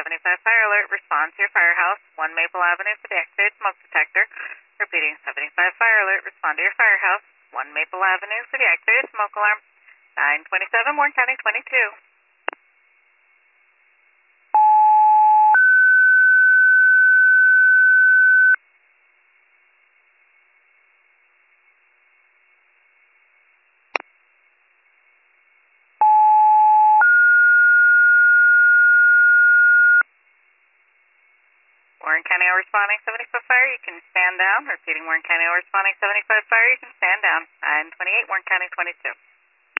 75 fire alert. Respond to your firehouse, 1 Maple Avenue for the activated smoke detector. Repeating, 75 fire alert. Respond to your firehouse, 1 Maple Avenue for the activated smoke alarm. 927, Warren County 22. Warren County responding 75 fire, you can stand down. Repeating, Warren County responding 75 fire, you can stand down. 928, Warren County 22.